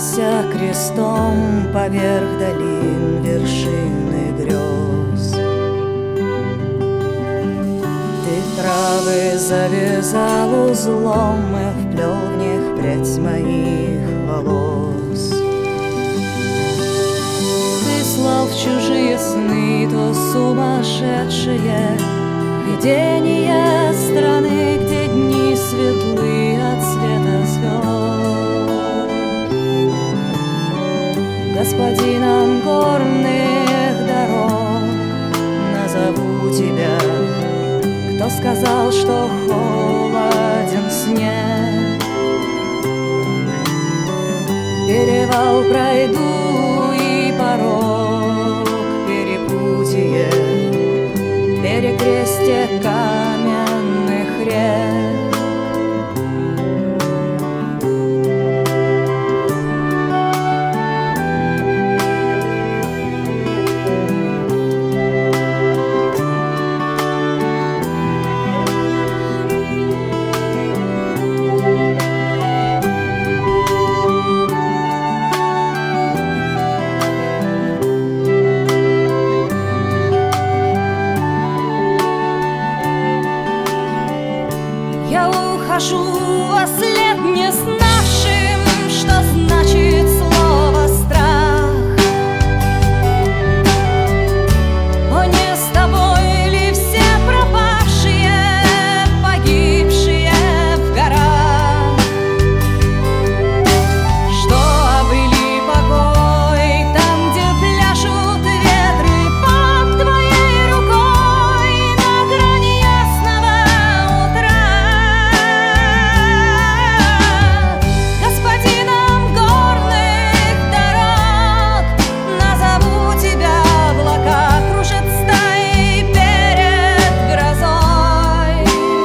Поднялся крестом поверх долин вершины грез. Ты травы завязал узлом и вплел в них прядь моих волос. Ты слал в чужие сны то сумасшедшие видения страны, где дни светлы от света звезд. Господином горных дорог назову тебя. Кто сказал, что холоден снег? Перевал пройду и порог, перепутье, перекрестье каменных рек. Я ухожу, а след не знавшим, что значит слово страх. О, не с тобой ли все пропавшие, погибшие в горах, что обрели покой там, где пляшут ветры под твоей рукой на грани ясного утра? Господином горных дорог назову тебя. Облака кружат стаи перед грозой.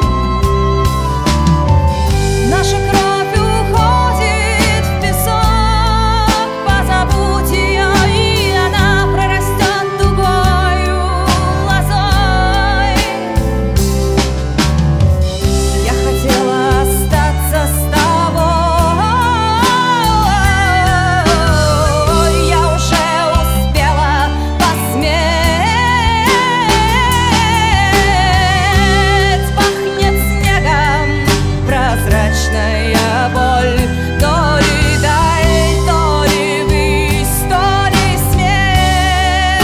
Наша кровь уходит в песок, позабудь ее, и она прорастет дугою лозой. Я хотела остаться с тобой, я уже успела посметь. Пахнет снегом прозрачная боль, то ли даль, то ли высь, то ли смерть.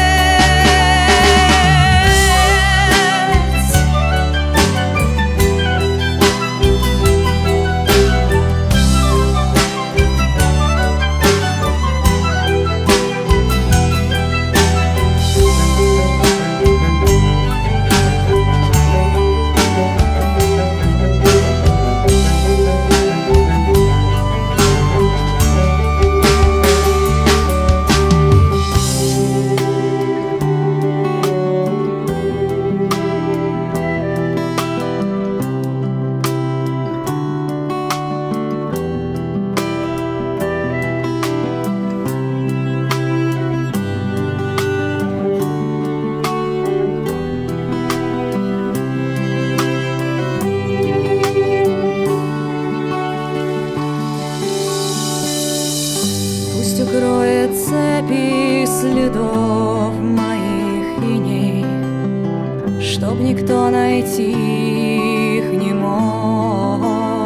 Пусть укроет цепи следов моих иней, чтоб никто найти их не мог.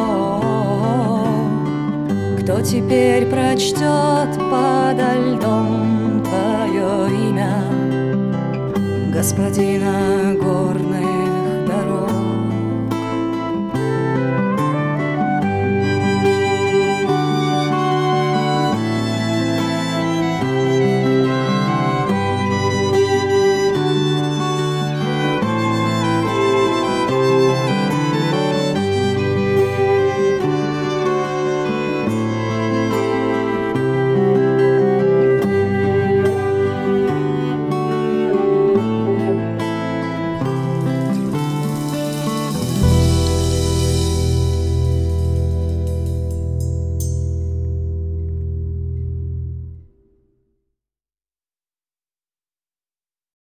Кто теперь прочтет подо льдом твое имя, господина горных